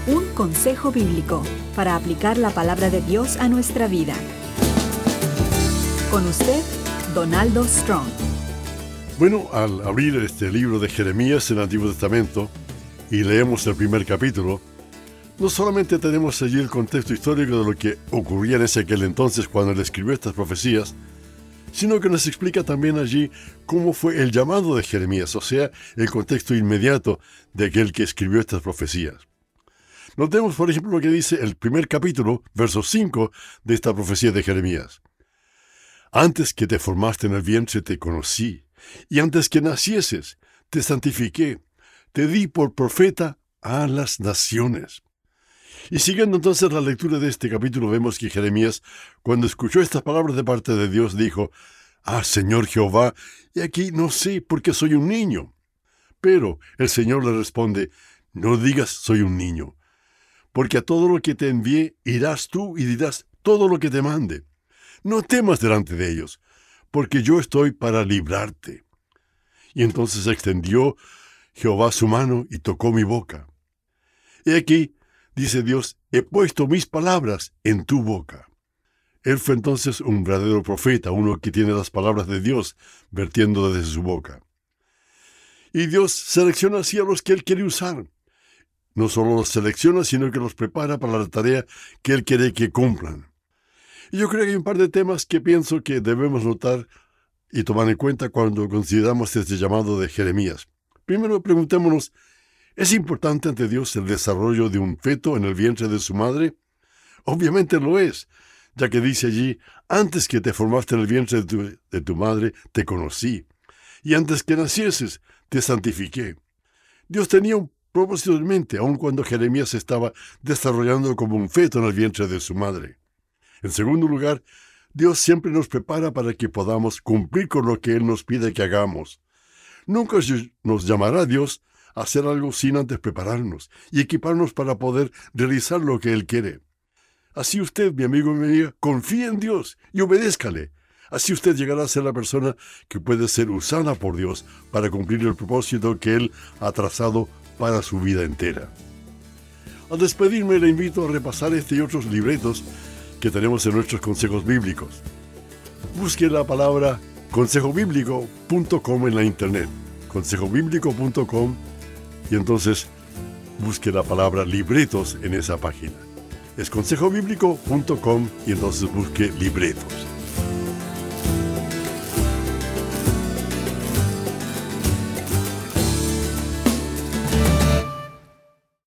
Un consejo bíblico para aplicar la palabra de Dios a nuestra vida. Con usted, Donaldo Strong. Bueno, al abrir este libro de Jeremías en el Antiguo Testamento y leemos el primer capítulo, no solamente tenemos allí el contexto histórico de lo que ocurría en aquel entonces cuando él escribió estas profecías, sino que nos explica también allí cómo fue el llamado de Jeremías, o sea, el contexto inmediato de aquel que escribió estas profecías. Notemos, por ejemplo, lo que dice el primer capítulo, verso 5 de esta profecía de Jeremías. Antes que te formaste en el vientre te conocí, y antes que nacieses te santifiqué, te di por profeta a las naciones. Y siguiendo entonces la lectura de este capítulo, vemos que Jeremías, cuando escuchó estas palabras de parte de Dios, dijo, Señor Jehová, y aquí no sé porque soy un niño. Pero el Señor le responde, no digas soy un niño, porque a todo lo que te envié irás tú y dirás todo lo que te mande. No temas delante de ellos, porque yo estoy para librarte. Y entonces extendió Jehová su mano y tocó mi boca. Y aquí, dice Dios, he puesto mis palabras en tu boca. Él fue entonces un verdadero profeta, uno que tiene las palabras de Dios vertiendo desde su boca. Y Dios selecciona así a los que Él quiere usar. No solo los selecciona, sino que los prepara para la tarea que Él quiere que cumplan. Y yo creo que hay un par de temas que pienso que debemos notar y tomar en cuenta cuando consideramos este llamado de Jeremías. Primero, preguntémonos, ¿es importante ante Dios el desarrollo de un feto en el vientre de su madre? Obviamente lo es, ya que dice allí, antes que te formaste en el vientre de tu madre, te conocí, y antes que nacieses, te santifiqué. Dios tenía un propósito en mente, aun cuando Jeremías estaba desarrollando como un feto en el vientre de su madre. En segundo lugar, Dios siempre nos prepara para que podamos cumplir con lo que Él nos pide que hagamos. Nunca nos llamará Dios a hacer algo sin antes prepararnos y equiparnos para poder realizar lo que Él quiere. Así usted, mi amigo y mi amiga, confíe en Dios y obedézcale. Así usted llegará a ser la persona que puede ser usada por Dios para cumplir el propósito que Él ha trazado para su vida entera. Al despedirme, le invito a repasar este y otros libretos que tenemos en nuestros consejos bíblicos. Busque la palabra consejobíblico.com en la internet, consejobíblico.com, y entonces busque la palabra libretos en esa página. Es consejobíblico.com y entonces busque libretos.